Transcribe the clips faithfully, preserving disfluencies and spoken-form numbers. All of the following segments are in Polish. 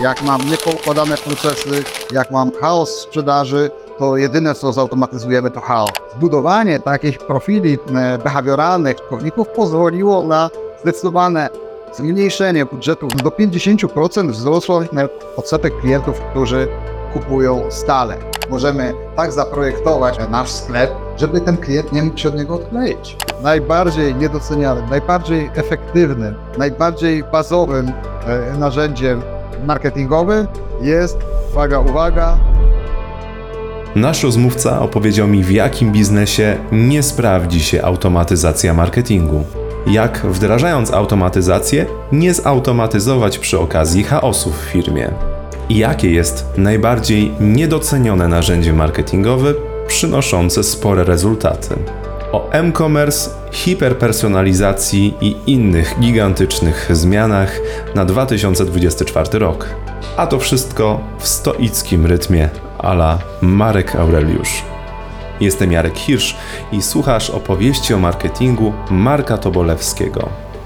Jak mam niepoukładane procesy, jak mam chaos sprzedaży, to jedyne co zautomatyzujemy to chaos. Zbudowanie takich profili behawioralnych użytkowników pozwoliło na zdecydowane zmniejszenie budżetu. Do pięćdziesiąt procent wzrosło odsetek klientów, którzy kupują stale. Możemy tak zaprojektować nasz sklep, żeby ten klient nie mógł się od niego odkleić. Najbardziej niedocenianym, najbardziej efektywnym, najbardziej bazowym e, narzędziem marketingowym jest, uwaga, uwaga, Nasz rozmówca opowiedział mi, w jakim biznesie nie sprawdzi się automatyzacja marketingu. Jak, wdrażając automatyzację, nie zautomatyzować przy okazji chaosu w firmie. I jakie jest najbardziej niedocenione narzędzie marketingowe przynoszące spore rezultaty. O m-commerce, hiperpersonalizacji i innych gigantycznych zmianach na dwa tysiące dwudziesty czwarty rok. A to wszystko w stoickim rytmie a la Marek Aureliusz. Jestem Jarek Hirsch i słuchasz opowieści o marketingu Marka Tobolewskiego.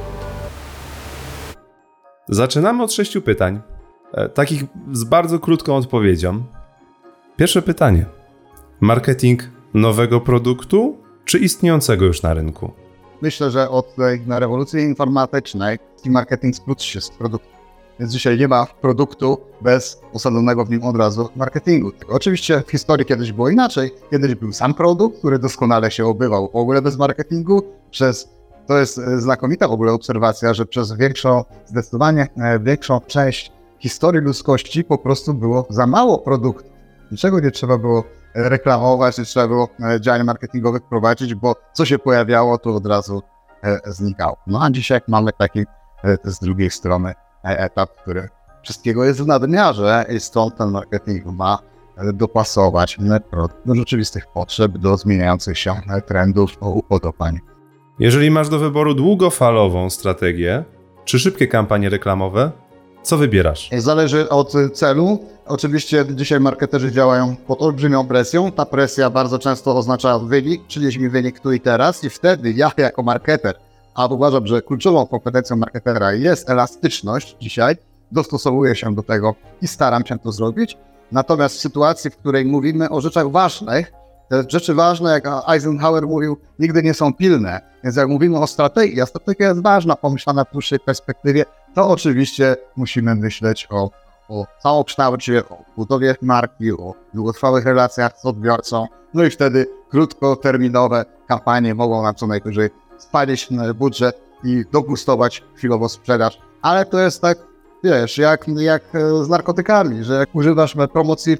Zaczynamy od sześciu pytań, takich z bardzo krótką odpowiedzią. Pierwsze pytanie. Marketing nowego produktu czy istniejącego już na rynku? Myślę, że od tej rewolucji informatycznej marketing skróci się z produktu. Więc dzisiaj nie ma produktu bez osadzonego w nim od razu marketingu. Oczywiście w historii kiedyś było inaczej. Kiedyś był sam produkt, który doskonale się obywał w ogóle bez marketingu. Przez, to jest znakomita w ogóle obserwacja, że przez większą, zdecydowanie większą część historii ludzkości po prostu było za mało produktów. Niczego nie trzeba było reklamować, nie trzeba było działań marketingowych prowadzić, bo co się pojawiało, to od razu znikało. No a dzisiaj mamy taki z drugiej strony etap, który wszystkiego jest w nadmiarze i stąd ten marketing ma dopasować do rzeczywistych potrzeb, do zmieniających się trendów, upodobań. Jeżeli masz do wyboru długofalową strategię czy szybkie kampanie reklamowe, co wybierasz? Zależy od celu. Oczywiście dzisiaj marketerzy działają pod olbrzymią presją. Ta presja bardzo często oznacza wynik, przynieś wynik tu i teraz i wtedy ja jako marketer, a uważam, że kluczową kompetencją marketera jest elastyczność dzisiaj, dostosowuję się do tego i staram się to zrobić. Natomiast w sytuacji, w której mówimy o rzeczach ważnych, te rzeczy ważne, jak Eisenhower mówił, nigdy nie są pilne. Więc jak mówimy o strategii, a strategia jest ważna, pomyślana w dłuższej perspektywie, to oczywiście musimy myśleć o, o całokształcie, o budowie marki, o długotrwałych relacjach z odbiorcą. No i wtedy krótkoterminowe kampanie mogą nam co najwyżej spalić budżet i dogustować chwilowo sprzedaż. Ale to jest tak, wiesz, jak, jak z narkotykami, że jak używasz promocji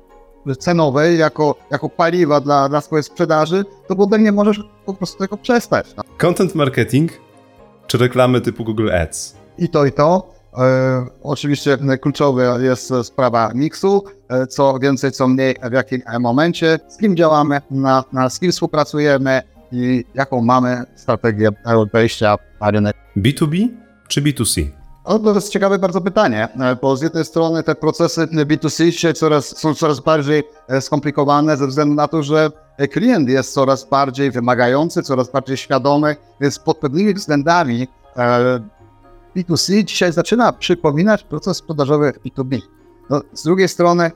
cenowej jako, jako paliwa dla, dla swojej sprzedaży, to potem nie możesz po prostu tego przestać. No. Content marketing czy reklamy typu Google Ads? I to, i to. E, oczywiście kluczowa jest sprawa miksu, e, co więcej, co mniej, w jakim momencie, z kim działamy, na, na z kim współpracujemy i jaką mamy strategię wejścia na rynek. B dwa B czy B dwa C? O, to jest ciekawe bardzo pytanie, bo z jednej strony te procesy B dwa C dzisiaj coraz, są coraz bardziej skomplikowane ze względu na to, że klient jest coraz bardziej wymagający, coraz bardziej świadomy, więc pod pewnymi względami B dwa C dzisiaj zaczyna przypominać proces sprzedażowy B dwa B. No, z drugiej strony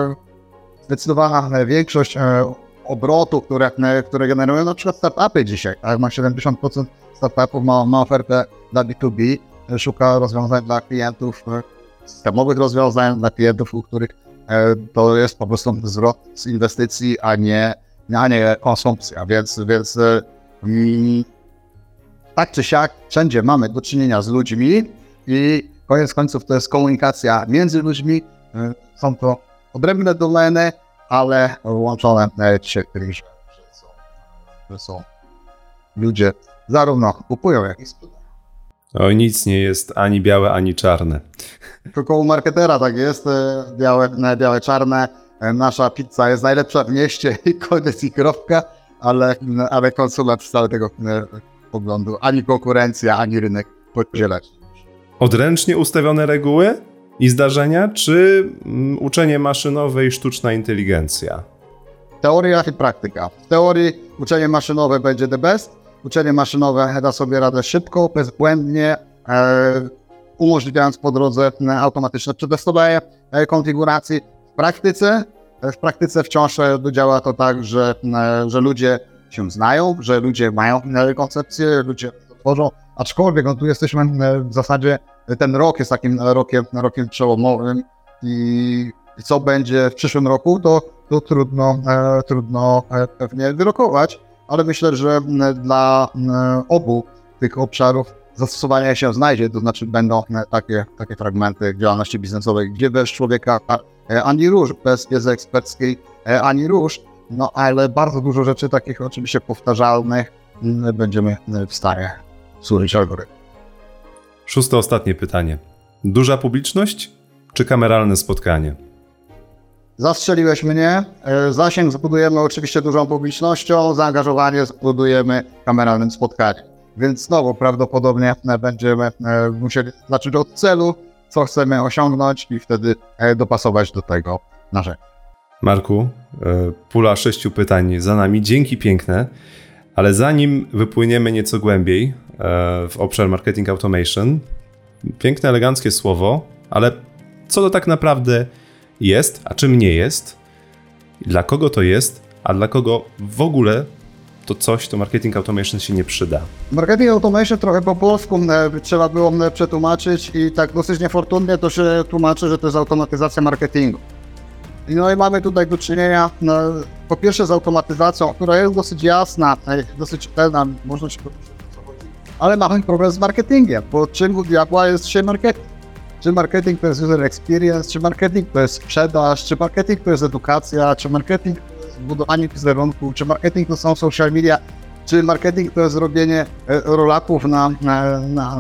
zdecydowana większość obrotów, które, które generują na przykład startupy dzisiaj, tak? Ma siedemdziesiąt procent startupów ma, ma ofertę dla B dwa B, szuka rozwiązań dla klientów, systemowych rozwiązań dla klientów, u których to jest po prostu zwrot z inwestycji, a nie, a nie konsumpcja, więc, więc mm, tak czy siak wszędzie mamy do czynienia z ludźmi i koniec końców to jest komunikacja między ludźmi, są to odrębne domeny, ale łączone dzisiaj tym, że są, że są ludzie zarówno kupują, jak i sprzedają. Oj, nic nie jest ani białe, ani czarne. Tylko u marketera tak jest, białe, białe, czarne. Nasza pizza jest najlepsza w mieście i koniec i kropka, ale, ale konsument wcale tego poglądu ani konkurencja, ani rynek podzielać. Odręcznie ustawione reguły i zdarzenia, czy mm, uczenie maszynowe i sztuczna inteligencja? Teoria i praktyka. W teorii uczenie maszynowe będzie the best. Uczenie maszynowe da sobie radę szybko, bezbłędnie. E, umożliwiając po drodze automatyczne przetestowanie konfiguracji. W praktyce, w praktyce wciąż działa to tak, że, że ludzie się znają, że ludzie mają koncepcję, ludzie to tworzą, aczkolwiek no, tu jesteśmy w zasadzie, ten rok jest takim rokiem, rokiem przełomowym i, i co będzie w przyszłym roku, to, to trudno, e, trudno e, pewnie wyrokować, ale myślę, że dla e, obu tych obszarów zastosowanie się znajdzie, to znaczy będą takie, takie fragmenty działalności biznesowej, gdzie bez człowieka ani róż, bez wiedzy eksperckiej ani róż, no ale bardzo dużo rzeczy takich oczywiście powtarzalnych będziemy w stanie służyć algorytm. Szóste, ostatnie pytanie. Duża publiczność czy kameralne spotkanie? Zastrzeliłeś mnie. Zasięg zbudujemy oczywiście dużą publicznością, zaangażowanie zbudujemy kameralnym spotkaniem. Więc znowu prawdopodobnie będziemy musieli zacząć od celu, co chcemy osiągnąć i wtedy dopasować do tego narzędzia. Marku, pula sześciu pytań za nami. Dzięki piękne, ale zanim wypłyniemy nieco głębiej w obszar marketing automation, piękne, eleganckie słowo, ale co to tak naprawdę jest, a czym nie jest, dla kogo to jest, a dla kogo w ogóle to coś, to marketing automation się nie przyda. Marketing automation trochę po polsku e, trzeba było e, przetłumaczyć i tak dosyć niefortunnie to się tłumaczy, że to jest automatyzacja marketingu. I no i mamy tutaj do czynienia no, po pierwsze z automatyzacją, która jest dosyć jasna, e, dosyć czytelna, można się powiedzieć, o co chodzi, ale mamy problem z marketingiem, bo czym u diabła jest dzisiaj marketing? Czy marketing to jest user experience, czy marketing to jest sprzedaż, czy marketing to jest edukacja, czy marketing to jest budowanie wizerunku, czy marketing to są social media, czy marketing to jest robienie roll-upów na, na, na,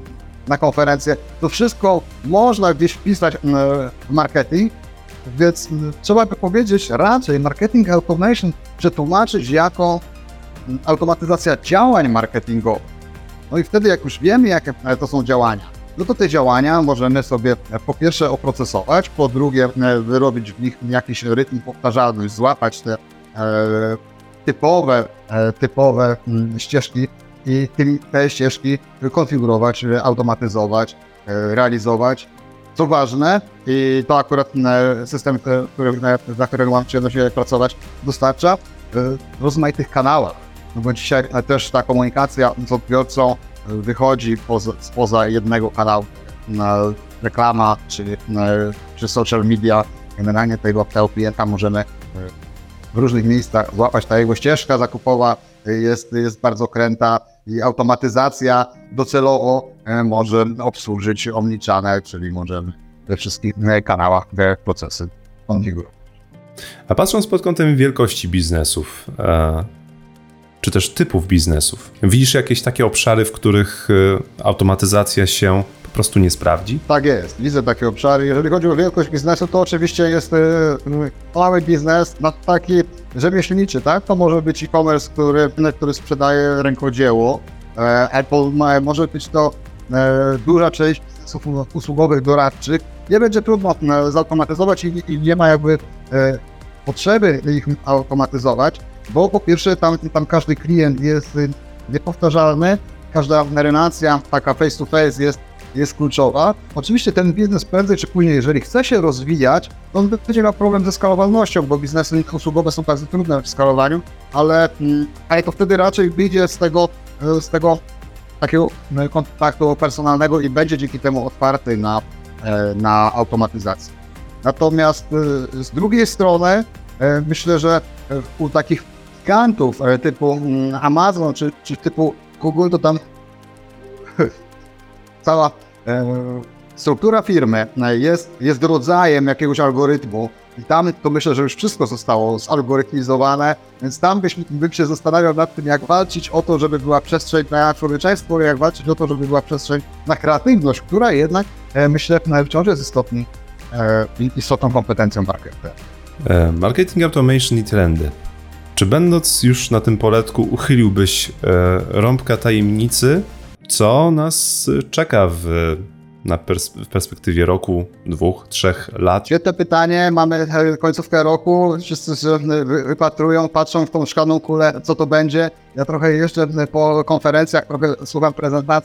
na konferencje. To wszystko można gdzieś wpisać w marketing, więc trzeba by powiedzieć raczej marketing automation przetłumaczyć jako automatyzacja działań marketingowych. No i wtedy jak już wiemy, jakie to są działania, no to te działania możemy sobie po pierwsze oprocesować, po drugie wyrobić w nich jakiś rytm powtarzalny, złapać te e, typowe, e, typowe m, ścieżki i tym, te ścieżki konfigurować, automatyzować, e, realizować. Co ważne, i to akurat e, system, który, dla którego mam przyjemność pracować, dostarcza e, rozmaitych kanałach. No bo dzisiaj też ta komunikacja z odbiorcą wychodzi poza, spoza jednego kanału, reklama czy, czy social media. Generalnie tego, tego klienta możemy w różnych miejscach złapać. Ta jego ścieżka zakupowa jest, jest bardzo kręta i automatyzacja docelowo może obsłużyć omnichannel, czyli możemy we wszystkich kanałach te procesy konfigurować. A patrząc pod kątem wielkości biznesów, e, czy też typów biznesów, widzisz jakieś takie obszary, w których e, automatyzacja się po prostu nie sprawdzi? Tak jest, widzę takie obszary. Jeżeli chodzi o wielkość biznesu, to oczywiście jest e, mały biznes, no taki rzemieślniczy, tak? To może być e-commerce, który, który sprzedaje rękodzieło. E, Apple ma, może być to e, duża część biznesów usługowych, doradczych. Nie będzie trudno e, zautomatyzować i, i nie ma jakby e, potrzeby ich automatyzować, bo po pierwsze tam, tam każdy klient jest niepowtarzalny, każda relacja taka face to face jest, jest kluczowa. Oczywiście ten biznes prędzej czy później, jeżeli chce się rozwijać, to on będzie miał problem ze skalowalnością, bo biznesy usługowe są bardzo trudne w skalowaniu, ale, ale to wtedy raczej wyjdzie z tego, z tego takiego kontaktu personalnego i będzie dzięki temu otwarty na, na automatyzację. Natomiast z drugiej strony myślę, że u takich gigantów typu Amazon czy, czy typu Google, to tam cała struktura firmy jest, jest rodzajem jakiegoś algorytmu i tam to myślę, że już wszystko zostało zalgorytmizowane, więc tam byś, bym się zastanawiał nad tym, jak walczyć o to, żeby była przestrzeń na człowieczeństwo, jak walczyć o to, żeby była przestrzeń na kreatywność, która jednak myślę wciąż jest istotną, istotną kompetencją marketera. Marketing automation i trendy. Czy będąc już na tym poletku uchyliłbyś e, rąbka tajemnicy, co nas czeka w, na pers- w perspektywie roku, dwóch, trzech lat? Świetne pytanie, mamy końcówkę roku, wszyscy się wypatrują, patrzą w tą szklaną kulę, co to będzie. Ja trochę jeszcze po konferencjach, trochę słucham prezentacji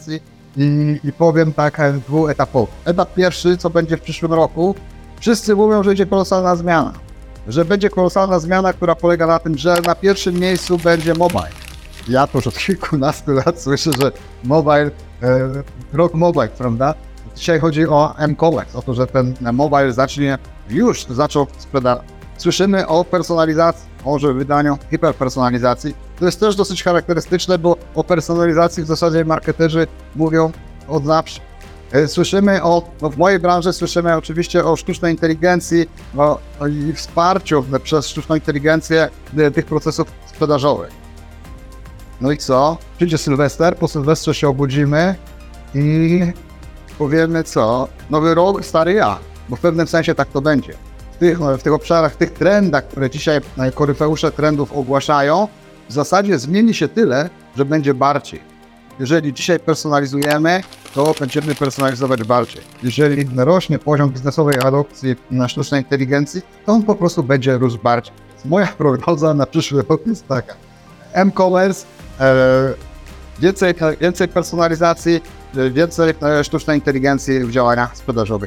i, i powiem tak e, dwuetapowo. Etap pierwszy, co będzie w przyszłym roku, wszyscy mówią, że będzie kolosalna zmiana. Że będzie kolosalna zmiana, która polega na tym, że na pierwszym miejscu będzie mobile. Ja to już od kilkunastu lat słyszę, że mobile, e, rok mobile, prawda? Dzisiaj chodzi o M-Commerce, o to, że ten mobile zacznie, już zaczął sprzedawać. Słyszymy o personalizacji, może wydaniu hiperpersonalizacji. To jest też dosyć charakterystyczne, bo o personalizacji w zasadzie marketerzy mówią od zawsze. Słyszymy o, no w mojej branży słyszymy oczywiście o sztucznej inteligencji o, o i wsparciu przez sztuczną inteligencję tych procesów sprzedażowych. No i co? Przyjdzie Sylwester, po Sylwestrze się obudzimy i powiemy co? Nowy rok, stary ja, bo w pewnym sensie tak to będzie. W tych, w tych obszarach, w tych trendach, które dzisiaj koryfeusze trendów ogłaszają, w zasadzie zmieni się tyle, że będzie bardziej. Jeżeli dzisiaj personalizujemy, to będziemy personalizować bardziej. Jeżeli rośnie poziom biznesowej adopcji na sztucznej inteligencji, to on po prostu będzie rósł bardziej. Moja prognoza na przyszły rok jest taka. M-commerce, e, więcej, więcej personalizacji, więcej e, sztucznej inteligencji w działaniach sprzedażowych.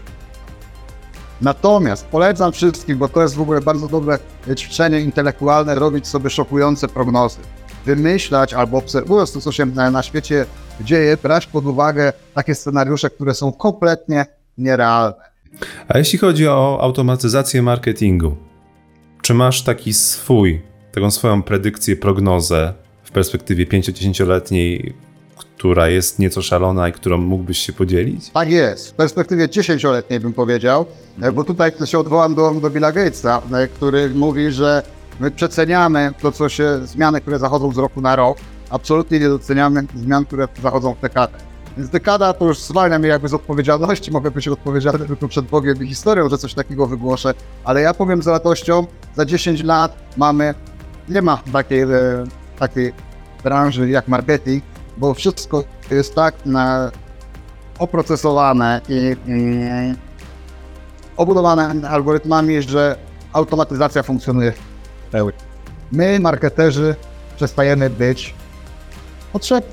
Natomiast polecam wszystkim, bo to jest w ogóle bardzo dobre ćwiczenie intelektualne, robić sobie szokujące prognozy. Wymyślać albo obserwując to, co się na, na świecie dzieje, brać pod uwagę takie scenariusze, które są kompletnie nierealne. A jeśli chodzi o automatyzację marketingu, czy masz taki swój, taką swoją predykcję, prognozę w perspektywie pięcio-dziesięcioletniej, która jest nieco szalona i którą mógłbyś się podzielić? Tak jest. W perspektywie dziesięcioletniej bym powiedział, bo tutaj się odwołam do, do Billa Gatesa, który mówi, że my przeceniamy to, co się, zmiany, które zachodzą z roku na rok, absolutnie nie doceniamy zmian, które zachodzą w dekadę. Więc dekada to już zwalnia mnie jakby z odpowiedzialności, mogę być odpowiedzialny tylko przed Bogiem i historią, że coś takiego wygłoszę, ale ja powiem z radością, za dziesięć lat mamy, nie ma takiej, e, takiej branży jak marketing, bo wszystko jest tak na, oprocesowane i, i obudowane algorytmami, że automatyzacja funkcjonuje w pełni. My, marketerzy, przestajemy być potrzebni.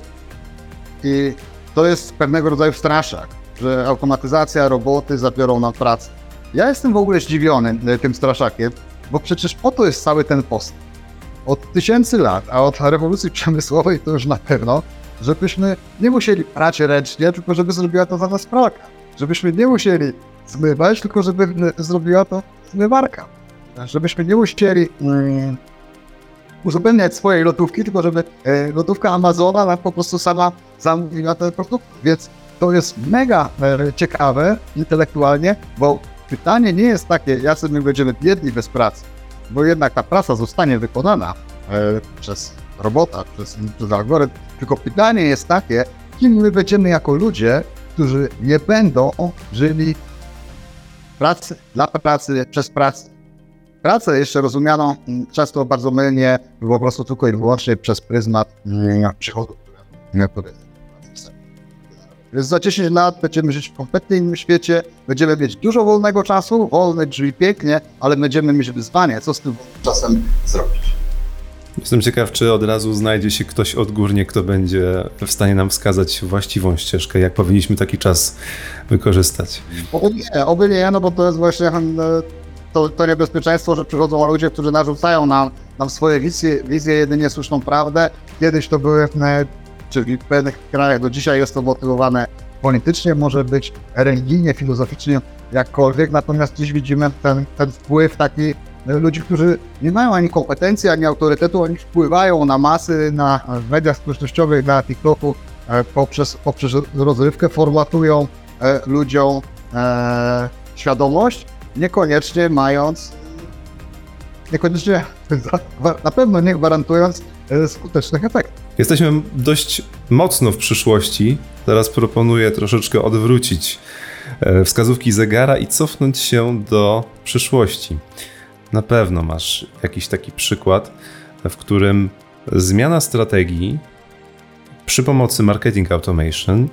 I to jest pewnego rodzaju straszak, że automatyzacja, roboty zabiorą nam pracę. Ja jestem w ogóle zdziwiony tym straszakiem, bo przecież po to jest cały ten postęp. Od tysięcy lat, a od rewolucji przemysłowej to już na pewno, żebyśmy nie musieli prać ręcznie, tylko żeby zrobiła to za nas pralka. Żebyśmy nie musieli zmywać, tylko żeby zrobiła to zmywarka. Żebyśmy nie musieli um, uzupełniać swojej lotówki, tylko żeby e, lotówka Amazona nam po prostu sama zamówiła ten produkt. Więc to jest mega e, ciekawe intelektualnie, bo pytanie nie jest takie, jacy my będziemy biedni bez pracy, bo jednak ta praca zostanie wykonana e, przez robota, przez, przez algorytm, tylko pytanie jest takie, kim my będziemy jako ludzie, którzy nie będą żyli pracy, dla pracy, przez pracę. Pracę jeszcze rozumiano często bardzo mylnie, po prostu tylko i wyłącznie przez pryzmat przychodu, które jest. Więc za dziesięć lat będziemy żyć w kompletnie innym świecie, będziemy mieć dużo wolnego czasu, wolne drzwi pięknie, ale będziemy mieć wyzwanie, co z tym czasem zrobić. Jestem ciekaw, czy od razu znajdzie się ktoś odgórnie, kto będzie w stanie nam wskazać właściwą ścieżkę, jak powinniśmy taki czas wykorzystać. Oby nie, oby nie, no bo to jest właśnie to, to niebezpieczeństwo, że przychodzą ludzie, którzy narzucają nam, nam swoje wizje, wizje, jedynie słuszną prawdę. Kiedyś to były, czyli w pewnych krajach do dzisiaj jest to motywowane politycznie, może być religijnie, filozoficznie, jakkolwiek, natomiast dziś widzimy ten, ten wpływ taki ludzi, którzy nie mają ani kompetencji, ani autorytetu, oni wpływają na masy, na mediach społecznościowych, na TikToku, poprzez, poprzez rozrywkę formułują ludziom e, świadomość, niekoniecznie mając, niekoniecznie, na pewno nie gwarantując skutecznych efektów. Jesteśmy dość mocno w przyszłości. Teraz proponuję troszeczkę odwrócić wskazówki zegara i cofnąć się do przyszłości. Na pewno masz jakiś taki przykład, w którym zmiana strategii przy pomocy marketing automation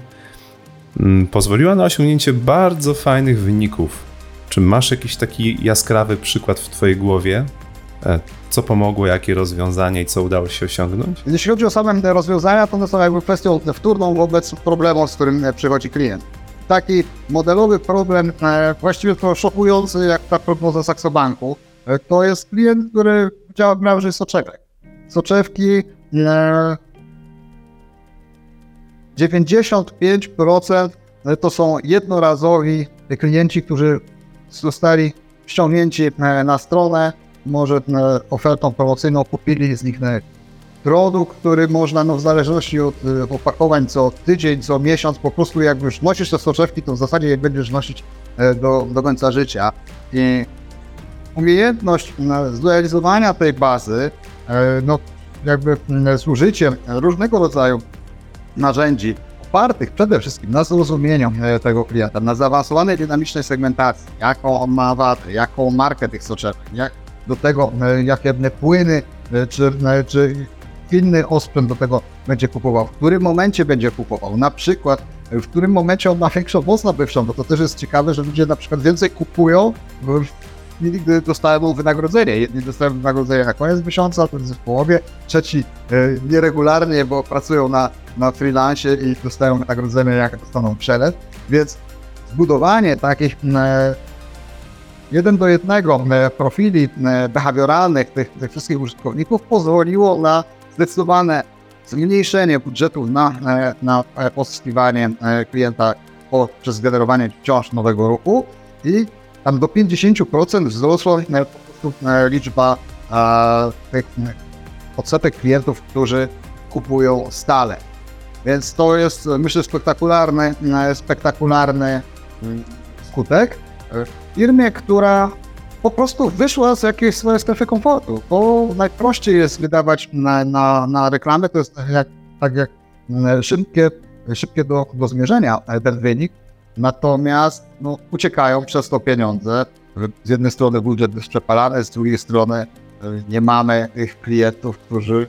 pozwoliła na osiągnięcie bardzo fajnych wyników. Czy masz jakiś taki jaskrawy przykład w twojej głowie? Co pomogło, jakie rozwiązanie i co udało się osiągnąć? Jeśli chodzi o same te rozwiązania, to one są jakby kwestią wtórną wobec problemu, z którym przychodzi klient. Taki modelowy problem, właściwie to szokujący, jak ta prognoza Saxo Banku, to jest klient, który działa w branży soczewek. Soczewki dziewięćdziesiąt pięć procent to są jednorazowi klienci, którzy zostali ściągnięci na stronę, może ofertą promocyjną kupili z nich produkt, który można, no w zależności od opakowań, co tydzień, co miesiąc, po prostu jak już nosisz te soczewki, to w zasadzie je będziesz nosić do, do końca życia. I umiejętność zrealizowania tej bazy, no jakby z użyciem różnego rodzaju narzędzi opartych przede wszystkim na zrozumieniu tego klienta, na zaawansowanej dynamicznej segmentacji, jaką on ma wadę, jaką markę tych soczewek, jak do tego, jakie płyny czy, czy inny osprzęt do tego będzie kupował, w którym momencie będzie kupował, na przykład w którym momencie on ma większą moc nabywczą, bo to też jest ciekawe, że ludzie na przykład więcej kupują w chwili, gdy dostają wynagrodzenie. Jedni dostają wynagrodzenie na koniec miesiąca, drudzy w połowie, trzeci y, nieregularnie, bo pracują na, na freelancie i dostają wynagrodzenie, jak dostaną przelew, więc zbudowanie takich e, jeden do jednego e, profili e, behawioralnych tych, tych wszystkich użytkowników pozwoliło na zdecydowane zmniejszenie budżetu na, e, na pozyskiwanie e, klienta poprzez generowanie wciąż nowego ruchu i tam do pięćdziesiąt procent wzrosła e, po prostu e, liczba e, tych e, odsetek klientów, którzy kupują stale. Więc to jest, myślę, spektakularny, e, spektakularny mm, skutek w firmie, która po prostu wyszła z jakiejś swojej strefy komfortu, bo najprościej jest wydawać na, na, na reklamę, to jest jak, tak jak szybkie, szybkie do, do zmierzenia ten wynik, natomiast no, uciekają przez to pieniądze. Z jednej strony budżet jest przepalany, z drugiej strony nie mamy tych klientów, którzy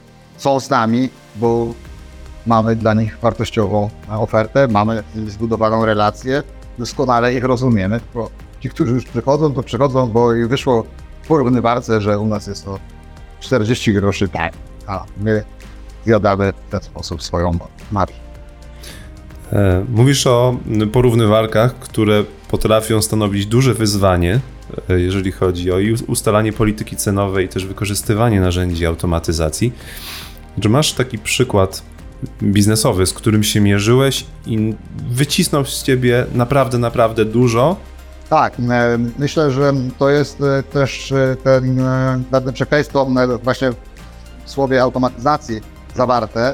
są z nami, bo mamy dla nich wartościową ofertę, mamy zbudowaną relację, doskonale ich rozumiemy. Bo ci, którzy już przychodzą, to przychodzą, bo i wyszło w porównywarce, że u nas jest to czterdzieści groszy, tak, a my zjadamy w ten sposób swoją marżę. Mówisz o porównywarkach, które potrafią stanowić duże wyzwanie, jeżeli chodzi o ustalanie polityki cenowej i też wykorzystywanie narzędzi automatyzacji. Czy masz taki przykład biznesowy, z którym się mierzyłeś i wycisnął z ciebie naprawdę, naprawdę dużo? Tak, myślę, że to jest też ten, ten przekleństwo właśnie w słowie automatyzacji zawarte.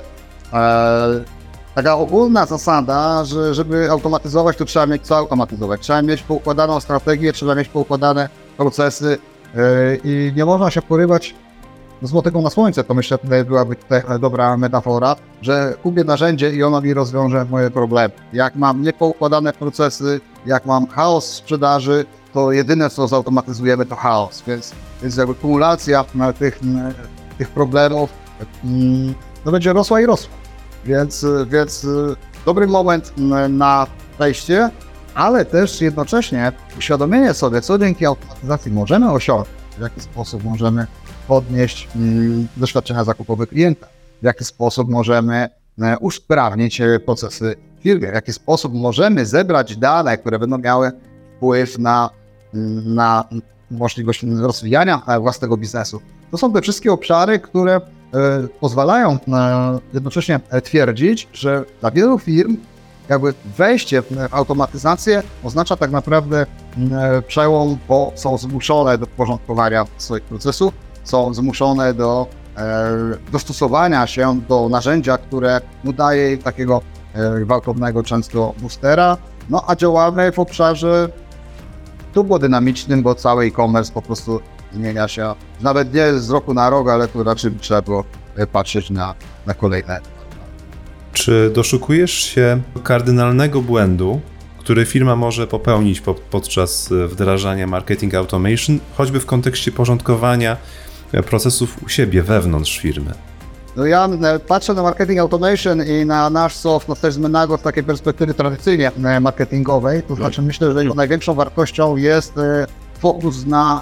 Taka ogólna zasada, że żeby automatyzować, to trzeba mieć co automatyzować. Trzeba mieć poukładaną strategię, trzeba mieć poukładane procesy i nie można się porywać z złotego na słońce. To myślę, że byłaby tutaj dobra metafora, że kupię narzędzie i ono mi rozwiąże moje problemy. Jak mam niepoukładane procesy, jak mam chaos w sprzedaży, to jedyne co zautomatyzujemy to chaos, więc, więc jakby kumulacja tych, tych problemów no będzie rosła i rosła. Więc, więc dobry moment na wejście, ale też jednocześnie uświadomienie sobie, co dzięki automatyzacji możemy osiągnąć, w jaki sposób możemy podnieść mm, doświadczenia zakupowe klienta, w jaki sposób możemy e, usprawnić procesy w firmie, w jaki sposób możemy zebrać dane, które będą miały wpływ na, na możliwość rozwijania własnego biznesu. To są te wszystkie obszary, które e, pozwalają e, jednocześnie twierdzić, że dla wielu firm jakby wejście w automatyzację oznacza tak naprawdę e, przełom, bo są zmuszone do porządkowania swoich procesów, są zmuszone do e, dostosowania się do narzędzia, które mu daje im takiego e, gwałtownego często boostera, no a działamy w obszarze turbodynamicznym, bo cały e-commerce po prostu zmienia się, nawet nie z roku na rok, ale tu raczej trzeba było patrzeć na, na kolejne. Czy doszukujesz się kardynalnego błędu, który firma może popełnić po, podczas wdrażania marketing automation, choćby w kontekście porządkowania procesów u siebie, wewnątrz firmy? No ja patrzę na marketing automation i na nasz soft, no też z Menago z takiej perspektywy tradycyjnie marketingowej, to znaczy myślę, że największą wartością jest fokus na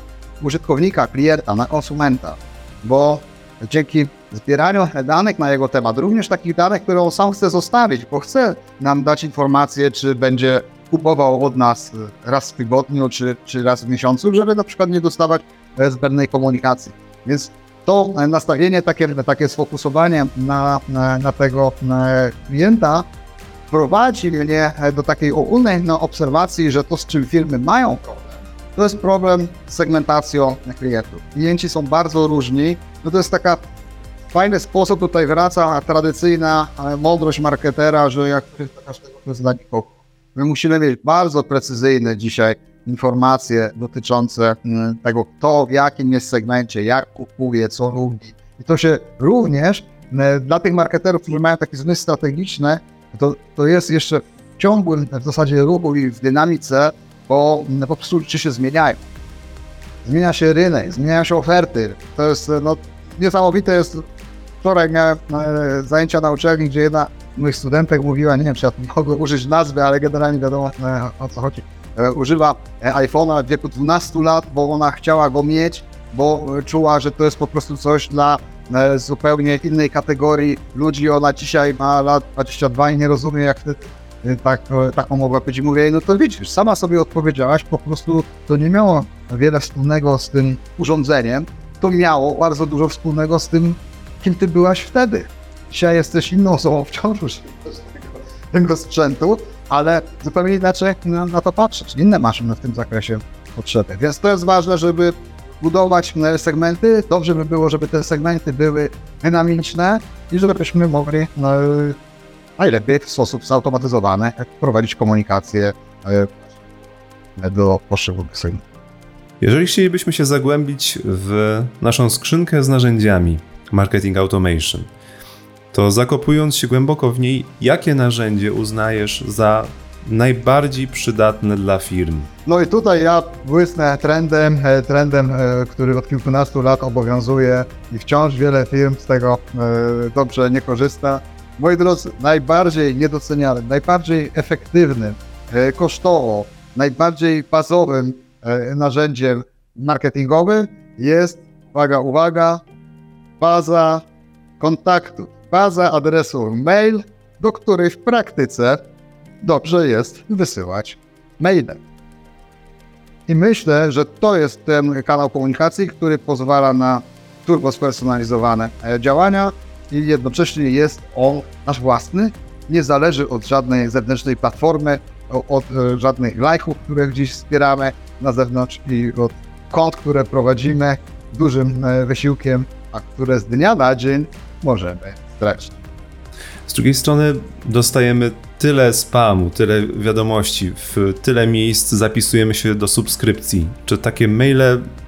użytkownika, klienta, na konsumenta, bo dzięki zbieraniu danych na jego temat, również takich danych, które on sam chce zostawić, bo chce nam dać informację, czy będzie kupował od nas raz w tygodniu, czy, czy raz w miesiącu, żeby na przykład nie dostawać zbędnej komunikacji. Więc to nastawienie, takie, takie sfokusowanie na, na, na tego na klienta prowadzi mnie do takiej ogólnej no, obserwacji, że to, z czym firmy mają problem, to jest problem z segmentacją klientów. Klienci są bardzo różni, no to jest taka fajny sposób, tutaj wraca tradycyjna mądrość marketera, że jak każdego to jest dla nikogo. My musimy mieć bardzo precyzyjne dzisiaj informacje dotyczące tego, kto w jakim jest segmencie, jak kupuje, co lubi. I to się również dla tych marketerów, którzy mają taki zmysł strategiczny, to, to jest jeszcze w ciągłym w zasadzie ruchu i w dynamice, bo po prostu rzeczy się zmieniają. Zmienia się rynek, zmieniają się oferty. To jest no, niesamowite jest. Wczoraj miałem e, zajęcia na uczelni, gdzie jedna z moich studentek mówiła, nie wiem, czy ja mogę użyć nazwy, ale generalnie wiadomo e, o co chodzi. E, używa e, iPhone'a w wieku dwunastu lat, bo ona chciała go mieć, bo e, czuła, że to jest po prostu coś dla e, zupełnie innej kategorii ludzi. Ona dzisiaj ma lat dwadzieścia dwa i nie rozumie, jak wtedy e, tak, e, taką mogła być. I mówię, no to widzisz, sama sobie odpowiedziałaś, po prostu to nie miało wiele wspólnego z tym urządzeniem, to miało bardzo dużo wspólnego z tym, kim ty byłaś wtedy. Dzisiaj jesteś inną osobą, wciąż używasz tego, tego sprzętu, ale zupełnie inaczej na, na to patrzysz. Inne masz w tym zakresie potrzeby. Więc to jest ważne, żeby budować segmenty. Dobrze by było, żeby te segmenty były dynamiczne i żebyśmy mogli no, najlepiej w sposób zautomatyzowany prowadzić komunikację do poszczególnych segmentów. Jeżeli chcielibyśmy się zagłębić w naszą skrzynkę z narzędziami Marketing Automation, to zakopując się głęboko w niej, jakie narzędzie uznajesz za najbardziej przydatne dla firm? No i tutaj ja błysnę trendem, trendem, który od kilkunastu lat obowiązuje i wciąż wiele firm z tego dobrze nie korzysta. Moi drodzy, najbardziej niedocenianym, najbardziej efektywnym, kosztowo, najbardziej bazowym narzędziem marketingowym jest, uwaga, uwaga, baza kontaktów, baza adresu mail, do której w praktyce dobrze jest wysyłać maile. I myślę, że to jest ten kanał komunikacji, który pozwala na turbo spersonalizowane działania i jednocześnie jest on nasz własny, nie zależy od żadnej zewnętrznej platformy, od żadnych lajków, które gdzieś wspieramy na zewnątrz i od kont, które prowadzimy dużym wysiłkiem, a które z dnia na dzień możemy stracić. Z drugiej strony dostajemy tyle spamu, tyle wiadomości, w tyle miejsc zapisujemy się do subskrypcji. Czy takie maile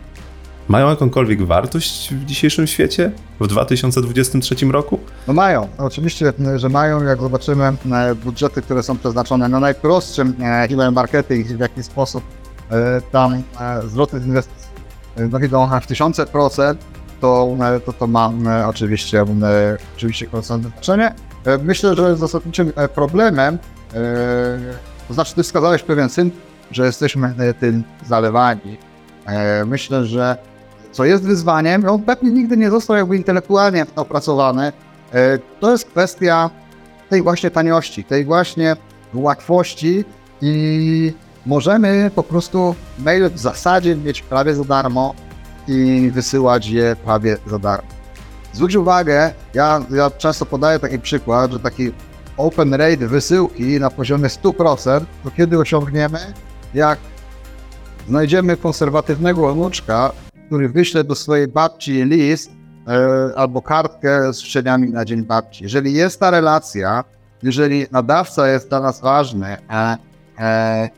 mają jakąkolwiek wartość w dzisiejszym świecie, w dwa tysiące dwudziestym trzecim roku? No mają, oczywiście, że mają. Jak zobaczymy budżety, które są przeznaczone na najprostszym e-mail marketing, w jaki sposób e, tam e, zwroty z inwestycji no, idą w tysiące procent, to to, to ma e, oczywiście, e, oczywiście kolosalne znaczenie. E, myślę, że zasadniczym problemem, e, to znaczy ty wskazałeś pewien symptom, że jesteśmy e, tym zalewani. E, myślę, że co jest wyzwaniem, on pewnie nigdy nie został jakby intelektualnie opracowany, e, to jest kwestia tej właśnie taniości, tej właśnie łatwości i możemy po prostu mail w zasadzie mieć prawie za darmo i wysyłać je prawie za darmo. Zwróć uwagę, ja, ja często podaję taki przykład, że taki open rate wysyłki na poziomie sto procent, to kiedy osiągniemy, jak znajdziemy konserwatywnego wnuczka, który wyśle do swojej babci list e, albo kartkę z życzeniami na dzień babci. Jeżeli jest ta relacja, jeżeli nadawca jest dla nas ważny, a e,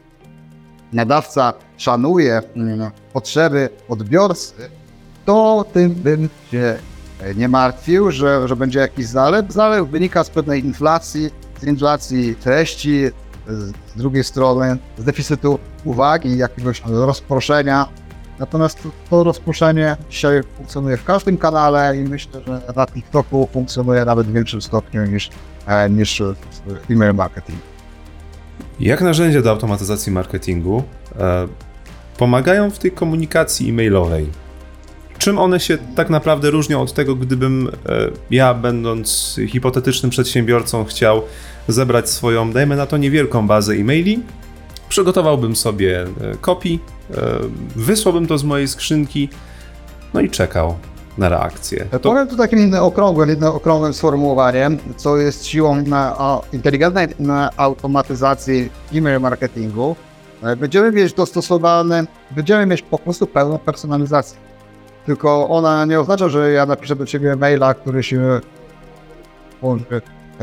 nadawca szanuje mm, potrzeby odbiorcy, to tym bym się nie martwił, że, że będzie jakiś zalew. Zalew wynika z pewnej inflacji, z inflacji treści, z drugiej strony z deficytu uwagi, jakiegoś rozproszenia. Natomiast to, to rozproszenie dzisiaj funkcjonuje w każdym kanale i myślę, że na TikToku funkcjonuje nawet w większym stopniu niż, niż w e-mail marketing. Jak narzędzie do automatyzacji marketingu, pomagają w tej komunikacji e-mailowej. Czym one się tak naprawdę różnią od tego, gdybym e, ja, będąc hipotetycznym przedsiębiorcą, chciał zebrać swoją, dajmy na to, niewielką bazę e-maili, przygotowałbym sobie copy, e, wysłałbym to z mojej skrzynki, no i czekał na reakcję. To... Powiem tu takim okrągłym, jednym okrągłym sformułowaniem, co jest siłą na, o, inteligentnej na automatyzacji e-mail marketingu. Będziemy mieć dostosowane, będziemy mieć po prostu pełną personalizację. Tylko ona nie oznacza, że ja napiszę do Ciebie maila, który się łączy e,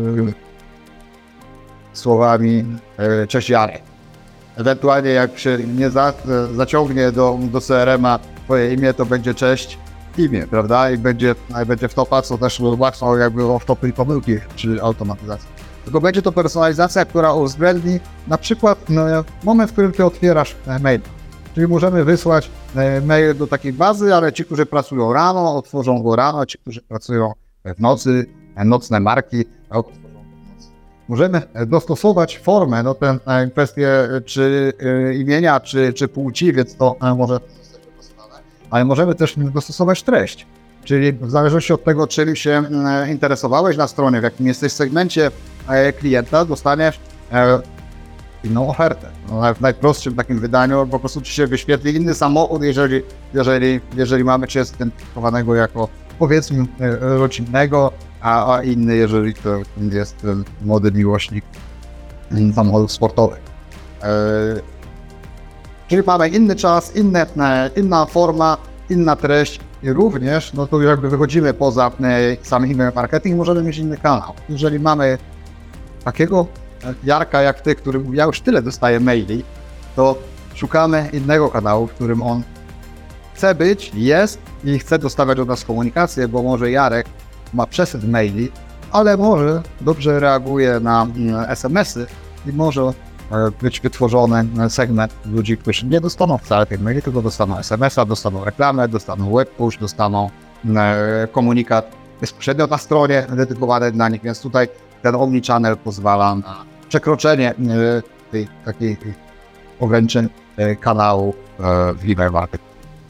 słowami e, cześć Jarek. Ewentualnie jak się nie za, e, zaciągnie do, do C R M a Twoje imię, to będzie cześć imię, prawda? I będzie, i będzie wtopa, co też łatwo jakby o wtopy i pomyłki czy automatyzację. Tylko będzie to personalizacja, która uwzględni na przykład no, moment, w którym Ty otwierasz mail. Czyli możemy wysłać mail do takiej bazy, ale ci, którzy pracują rano, otworzą go rano, ci, którzy pracują w nocy, nocne marki, otworzą go w nocy. Możemy dostosować formę, no tę kwestię czy imienia, czy, czy płci, więc to może zostać dostosowane, ale możemy też dostosować treść. Czyli w zależności od tego, czym się interesowałeś na stronie, w jakim jesteś segmencie klienta, dostaniesz inną ofertę. No, w najprostszym takim wydaniu po prostu Ci się wyświetli inny samochód, jeżeli, jeżeli, jeżeli mamy Cię zidentyfikowanego jako, powiedzmy, rodzinnego, a, a inny, jeżeli to jest młody miłośnik samochodów sportowych. E, czyli mamy inny czas, inne, inna forma, inna treść i również, no to jakby wychodzimy poza sam e-mail marketing, możemy mieć inny kanał. Jeżeli mamy takiego Jarka jak Ty, który mówi, ja już tyle dostaję maili, to szukamy innego kanału, w którym on chce być, jest i chce dostawać od nas komunikację, bo może Jarek ma przesyt maili, ale może dobrze reaguje na es em esy i może być wytworzony segment ludzi, którzy nie dostaną wcale tych maili, tylko dostaną es em esa, dostaną reklamę, dostaną web push, dostaną komunikat bezpośrednio na stronie dedykowany dla nich, więc tutaj ten omnichannel pozwala na przekroczenie tej takiej ograniczeń kanału w e-mail marketing.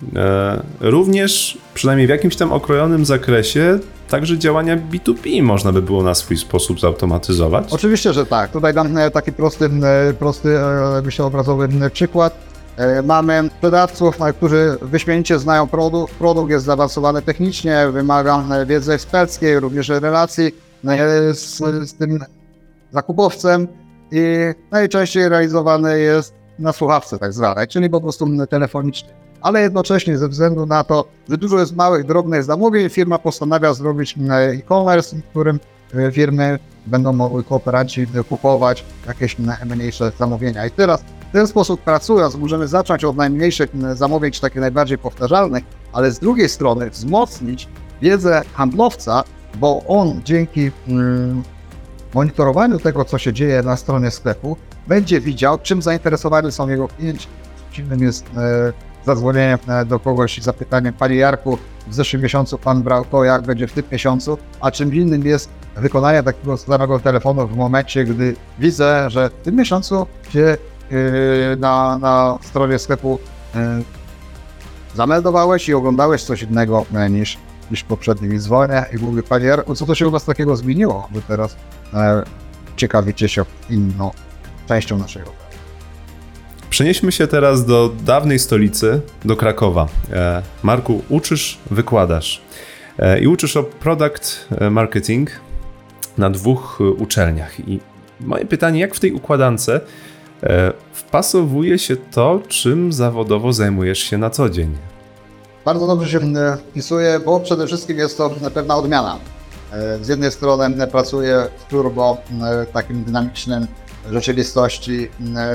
Również, przynajmniej w jakimś tam okrojonym zakresie, także działania B dwa B można by było na swój sposób zautomatyzować. Oczywiście, że tak. Tutaj dam taki prosty, prosty myślę, obrazowy przykład. Mamy sprzedawców, którzy wyśmienicie znają produkt. Produkt jest zaawansowany technicznie, wymaga wiedzy eksperckiej, również relacji z, z tym zakupowcem i najczęściej realizowany jest na słuchawce tak zwanej, czyli po prostu telefonicznie. Ale jednocześnie ze względu na to, że dużo jest małych, drobnych zamówień, firma postanawia zrobić e-commerce, w którym firmy będą mogły kooperanci kupować jakieś mniejsze zamówienia. I teraz w ten sposób pracując możemy zacząć od najmniejszych zamówień, czy takich najbardziej powtarzalnych, ale z drugiej strony wzmocnić wiedzę handlowca, bo on dzięki mm, monitorowaniu tego, co się dzieje na stronie sklepu, będzie widział, czym zainteresowani są jego klienci. Innym jest e, zadzwonienie do kogoś i zapytanie, Panie Jarku, w zeszłym miesiącu Pan brał to, jak będzie w tym miesiącu, a czym innym jest wykonanie takiego samego telefonu w momencie, gdy widzę, że w tym miesiącu się e, na, na stronie sklepu e, zameldowałeś i oglądałeś coś innego e, niż niż poprzednimi dzwonię i mówię, Panie Jarku, co to się u Was takiego zmieniło, że teraz e, ciekawicie się inną częścią naszego kraju. Przenieśmy się teraz do dawnej stolicy, do Krakowa. E, Marku, uczysz, wykładasz e, i uczysz o product marketing na dwóch uczelniach. I moje pytanie, jak w tej układance e, wpasowuje się to, czym zawodowo zajmujesz się na co dzień? Bardzo dobrze się wpisuje, bo przede wszystkim jest to pewna odmiana. Z jednej strony pracuję w turbo takim dynamicznym rzeczywistości,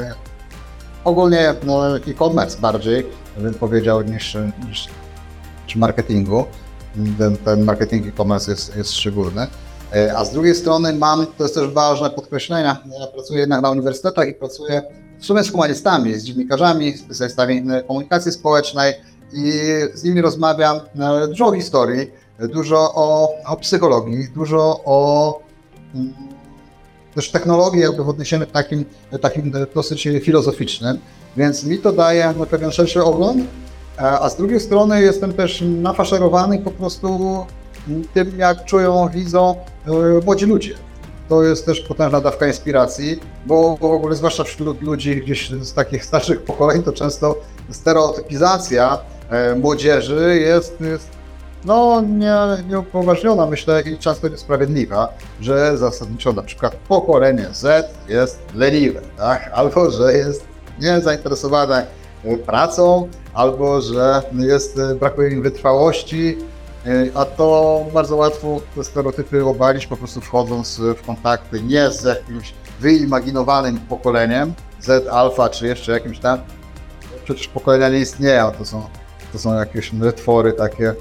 ogólnie no, e-commerce bardziej, bym powiedział, niż, niż, niż marketingu. Ten, ten marketing e-commerce jest, jest szczególny. A z drugiej strony mam, to jest też ważne podkreślenia, ja pracuję jednak na uniwersytetach i pracuję w sumie z humanistami, z dziennikarzami, specjalistami komunikacji społecznej, i z nimi rozmawiam dużo o historii, dużo o, o psychologii, dużo o też technologii jakby w odniesieniu takim, takim dosyć filozoficznym, więc mi to daje no, pewien szerszy ogląd, a z drugiej strony jestem też nafaszerowany po prostu tym, jak czują, widzą młodzi ludzie. To jest też potężna dawka inspiracji, bo w ogóle zwłaszcza wśród ludzi gdzieś z takich starszych pokoleń to często stereotypizacja młodzieży jest, jest no nie, nieupoważniona, myślę, i często niesprawiedliwa, że zasadniczo na przykład pokolenie Z jest leniwe, tak? Albo że jest niezainteresowane pracą, albo że jest, brakuje im wytrwałości, a to bardzo łatwo te stereotypy obalić, po prostu wchodząc w kontakty nie z jakimś wyimaginowanym pokoleniem, Z, alfa czy jeszcze jakimś tam, przecież pokolenia nie istnieją, to są, to są jakieś twory takie,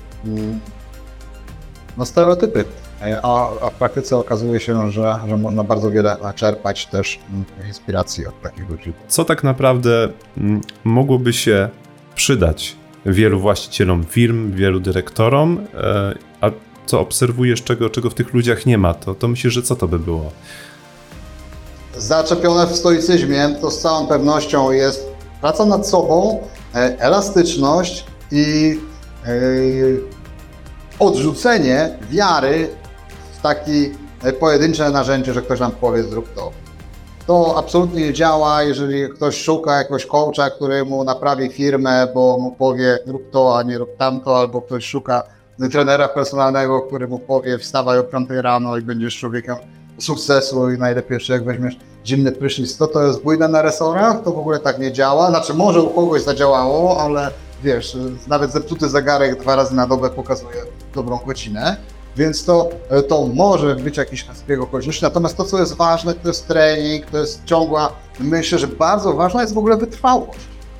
no stereotypy, a, a w praktyce okazuje się, że, że można bardzo wiele czerpać też inspiracji od takich ludzi. Co tak naprawdę mm, mogłoby się przydać wielu właścicielom firm, wielu dyrektorom, e, a co obserwujesz, czego, czego w tych ludziach nie ma, to, to myślisz, że co to by było? Zaczepione w stoicyzmie to z całą pewnością jest praca nad sobą, elastyczność i e, odrzucenie wiary w takie pojedyncze narzędzie, że ktoś nam powie zrób to. To absolutnie nie działa, jeżeli ktoś szuka jakiegoś coacha, który mu naprawi firmę, bo mu powie rób to, a nie rób tamto, albo ktoś szuka trenera personalnego, który mu powie wstawaj o piątej rano i będziesz człowiekiem sukcesu i najlepiej jeszcze jak weźmiesz zimny prysznic. To to jest bójne na resorach, to w ogóle tak nie działa. Znaczy może u kogoś zadziałało, ale wiesz, nawet zepsuty zegarek dwa razy na dobę pokazuje dobrą godzinę. Więc to, to może być jakiś aspekt okoliczności. Natomiast to, co jest ważne, to jest trening, to jest ciągła, myślę, że bardzo ważna jest w ogóle wytrwałość.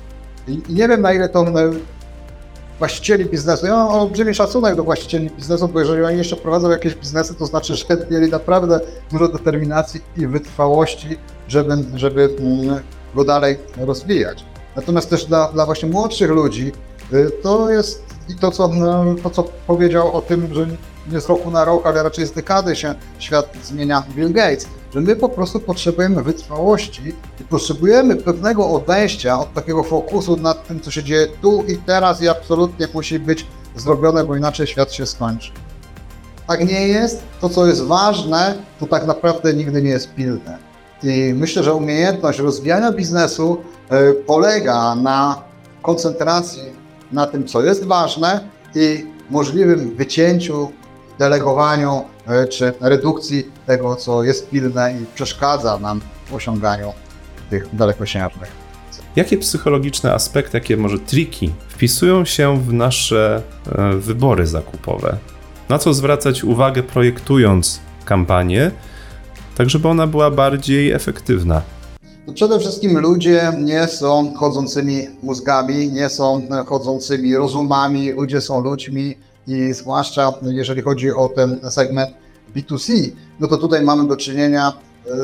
I nie wiem, na ile to właścicieli biznesu, ja mam olbrzymi szacunek do właścicieli biznesu, bo jeżeli oni jeszcze prowadzą jakieś biznesy, to znaczy, że mieli naprawdę dużo determinacji i wytrwałości, żeby, żeby go dalej rozwijać. Natomiast też dla, dla właśnie młodszych ludzi to jest i to co, to, co powiedział o tym, że nie z roku na rok, ale raczej z dekady się świat zmienia Bill Gates, że my po prostu potrzebujemy wytrwałości i potrzebujemy pewnego odejścia od takiego fokusu nad tym, co się dzieje tu i teraz i absolutnie musi być zrobione, bo inaczej świat się skończy. Tak nie jest. To, co jest ważne, to tak naprawdę nigdy nie jest pilne. I myślę, że umiejętność rozwijania biznesu y, polega na koncentracji na tym, co jest ważne i możliwym wycięciu, delegowaniu y, czy redukcji tego, co jest pilne i przeszkadza nam w osiąganiu tych dalekosiężnych. Jakie psychologiczne aspekty, jakie może triki wpisują się w nasze e, wybory zakupowe? Na co zwracać uwagę, projektując kampanię, tak żeby ona była bardziej efektywna? No przede wszystkim ludzie nie są chodzącymi mózgami, nie są chodzącymi rozumami, ludzie są ludźmi i zwłaszcza jeżeli chodzi o ten segment B dwa C, no to tutaj mamy do czynienia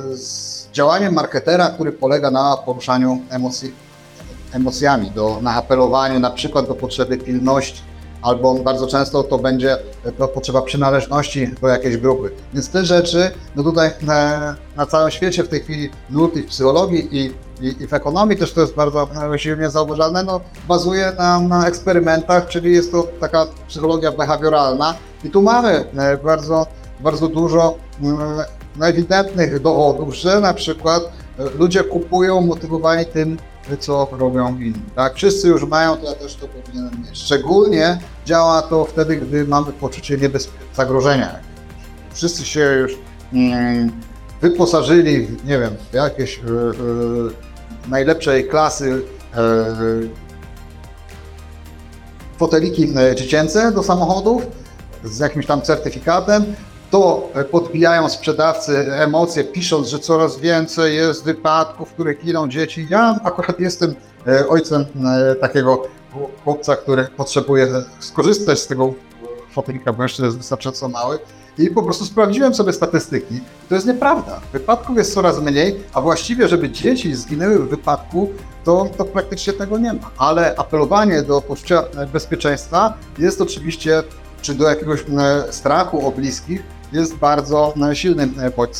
z działaniem marketera, który polega na poruszaniu emocji, emocjami, do, na apelowaniu na przykład do potrzeby pilności, albo bardzo często to będzie to potrzeba przynależności do jakiejś grupy. Więc te rzeczy, no tutaj na, na całym świecie w tej chwili nurt i w psychologii i, i, i w ekonomii też to jest bardzo silnie zauważalne, no bazuje na, na eksperymentach, czyli jest to taka psychologia behawioralna i tu mamy bardzo, bardzo dużo ewidentnych dowodów, że na przykład ludzie kupują motywowani tym, co robią inni. Tak? Wszyscy już mają, to ja też to powinienem mieć. Szczególnie działa to wtedy, gdy mamy poczucie niebezpieczeństwa, zagrożenia. Wszyscy się już mm, wyposażyli w, nie wiem, w jakieś e, e, najlepszej klasy e, foteliki dziecięce do samochodów z jakimś tam certyfikatem. To podbijają sprzedawcy emocje, pisząc, że coraz więcej jest wypadków, w których giną dzieci. Ja akurat jestem ojcem takiego chłopca, który potrzebuje skorzystać z tego fotelika, bo jeszcze jest wystarczająco mały. I po prostu sprawdziłem sobie statystyki. To jest nieprawda. Wypadków jest coraz mniej, a właściwie, żeby dzieci zginęły w wypadku, to, to praktycznie tego nie ma. Ale apelowanie do poczucia bezpieczeństwa jest oczywiście, czy do jakiegoś strachu o bliskich, jest bardzo silnym bodźcem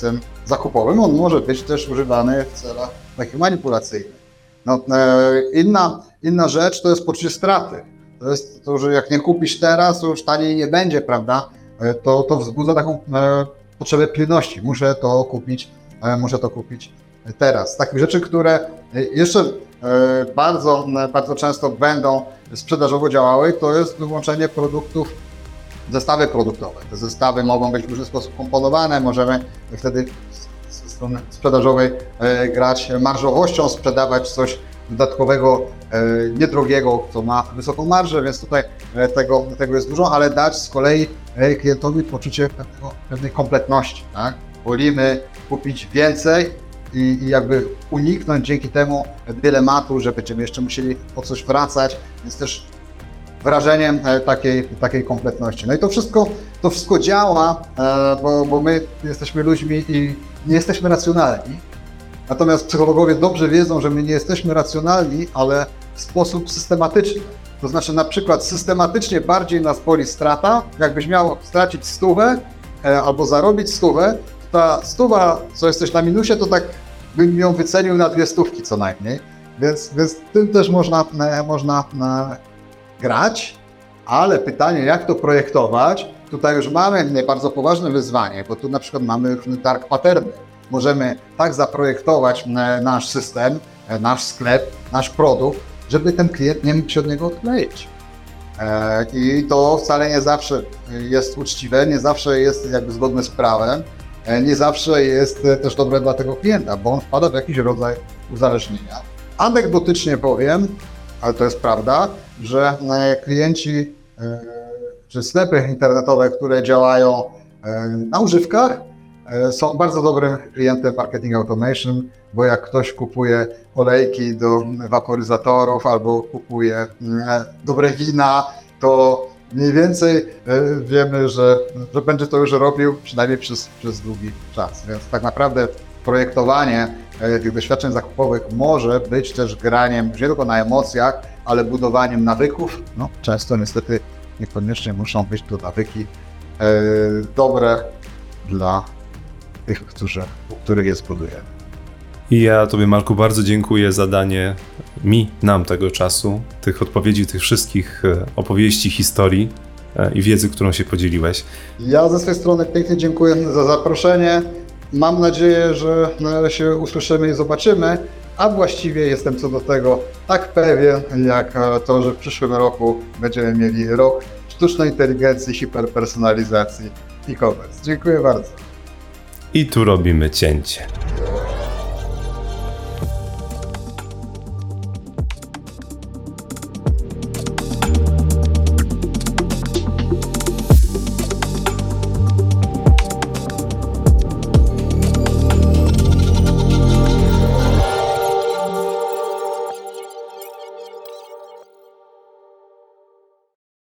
zakupowym, on może być też używany w celach takich manipulacyjnych. No, e, inna, inna rzecz to jest poczucie straty. To jest to, że jak nie kupisz teraz, to już taniej nie będzie, prawda? E, to, to wzbudza taką e, potrzebę pilności. Muszę to kupić, e, muszę to kupić teraz. Takich rzeczy, które jeszcze e, bardzo, bardzo często będą sprzedażowo działały, to jest wyłączenie produktów, zestawy produktowe. Te zestawy mogą być w różny sposób komponowane, możemy wtedy ze strony sprzedażowej e, grać marżowością, sprzedawać coś dodatkowego, e, niedrogiego, co ma wysoką marżę, więc tutaj e, tego, tego jest dużo, ale dać z kolei e, klientowi poczucie pewnego, pewnej kompletności. Tak? Wolimy kupić więcej i, i jakby uniknąć dzięki temu dylematu, że będziemy jeszcze musieli po coś wracać, więc też wrażeniem e, takiej, takiej kompletności. No i to wszystko, to wszystko działa, e, bo, bo my jesteśmy ludźmi i nie jesteśmy racjonalni. Natomiast psychologowie dobrze wiedzą, że my nie jesteśmy racjonalni, ale w sposób systematyczny. To znaczy na przykład systematycznie bardziej nas boli strata. Jakbyś miał stracić stówę e, albo zarobić stówę, ta stuwa, co jesteś na minusie, to tak bym ją wycenił na dwie stówki co najmniej. Więc, więc tym też można, e, można e, grać, ale pytanie, jak to projektować? Tutaj już mamy bardzo poważne wyzwanie, bo tu na przykład mamy różne dark patterny. Możemy tak zaprojektować nasz system, nasz sklep, nasz produkt, żeby ten klient nie mógł się od niego odkleić. I to wcale nie zawsze jest uczciwe, nie zawsze jest jakby zgodne z prawem, nie zawsze jest też dobre dla tego klienta, bo on wpada w jakiś rodzaj uzależnienia. Anegdotycznie powiem, ale to jest prawda, że klienci czy sklepy internetowe, które działają na używkach, są bardzo dobrym klientem marketing automation, bo jak ktoś kupuje olejki do waporyzatorów albo kupuje dobre wina, to mniej więcej wiemy, że, że będzie to już robił przynajmniej przez, przez długi czas. Więc tak naprawdę projektowanie tych doświadczeń zakupowych może być też graniem nie tylko na emocjach, ale budowaniem nawyków. No, często niestety niekoniecznie muszą być to nawyki e, dobre dla tych, którzy, u których je zbudujemy. I ja Tobie, Marku, bardzo dziękuję za danie mi, nam tego czasu, tych odpowiedzi, tych wszystkich opowieści, historii i wiedzy, którą się podzieliłeś. Ja ze swojej strony pięknie dziękuję za zaproszenie. Mam nadzieję, że się usłyszymy i zobaczymy, a właściwie jestem co do tego tak pewien, jak to, że w przyszłym roku będziemy mieli rok sztucznej inteligencji, hiperpersonalizacji e-commerce. Dziękuję bardzo. I tu robimy cięcie.